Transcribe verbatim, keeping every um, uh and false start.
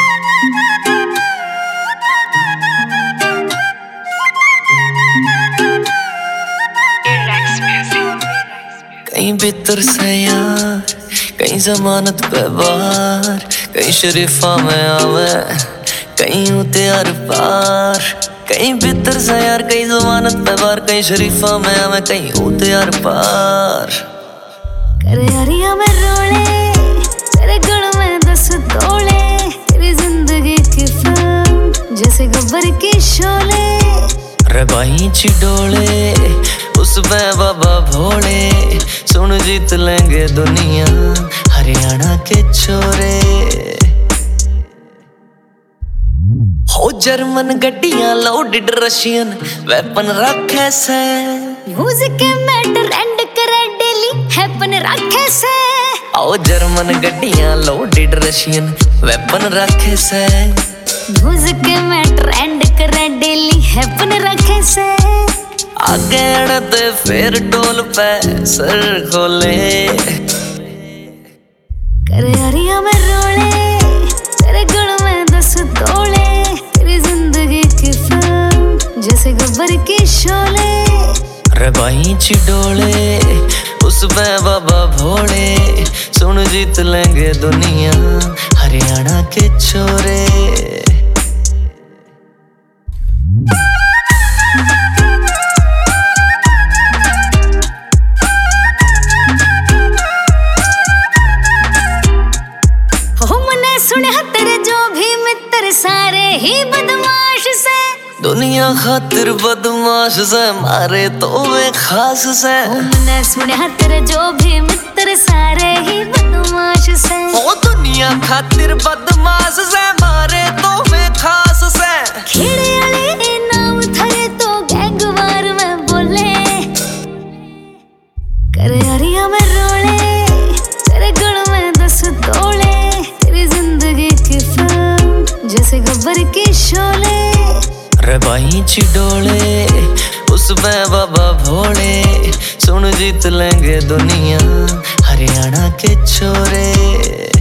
कहीं बितर से यार, कहीं जमानत पे बार, कहीं शरीफा में आवे, कहीं होते आर पार। कहीं बितर से यार, कहीं जमानत पे बार, कहीं शरीफा में आवे, कहीं होते आर पार। करे हरिया में रोले, तेरे गुण में दस तोले, तेरी जिंदगी की फिल्म जैसे गब्बर की शोले। रबाई चिडोले उस पे बाबा भोले, सुन जीत लेंगे दुनिया हरियाणा के छोरे। हो जर्मन गड्डियां लोडेड रशियन वेपन रखे से, म्यूजिक में ट्रेंड करे डेली हैपन रखे से। ओ जर्मन गड्डियां लोडेड रशियन वेपन रखे से, म्यूजिक में ट्रेंड करे डेली हैपन रखे से। आगे अड़ते फिर टोल पे सर खोले, करे हरिया में रोले, तेरे गुण में दस तोले, तेरी जिंदगी की फिल्म जैसे गब्बर की शोले। रबाई चिडोले उस पे बाबा भोले, सुन जीत लेंगे दुनिया हरियाणा के छोरे। सुने तेरे जो भी मित्र सारे ही बदमाश से, दुनिया खातिर बदमाश से मारे तो वे खास से। मैंने सुने तेरे जो भी मित्र सारे ही बदमाश से, ओ दुनिया खातिर बदमाश से मारे तो वे खास से। खेड़े वाले नाम थारे तो गैंगवार में बोले, करे हरिया में रोले, तेरे गुण में दस तोले, तेरी जिंदगी की फिल्म जैसे गब्बर की शोले। रबाई चिडोले उस पे बाबा भोले, सुन जीत लेंगे दुनिया हरियाणा के छोरे।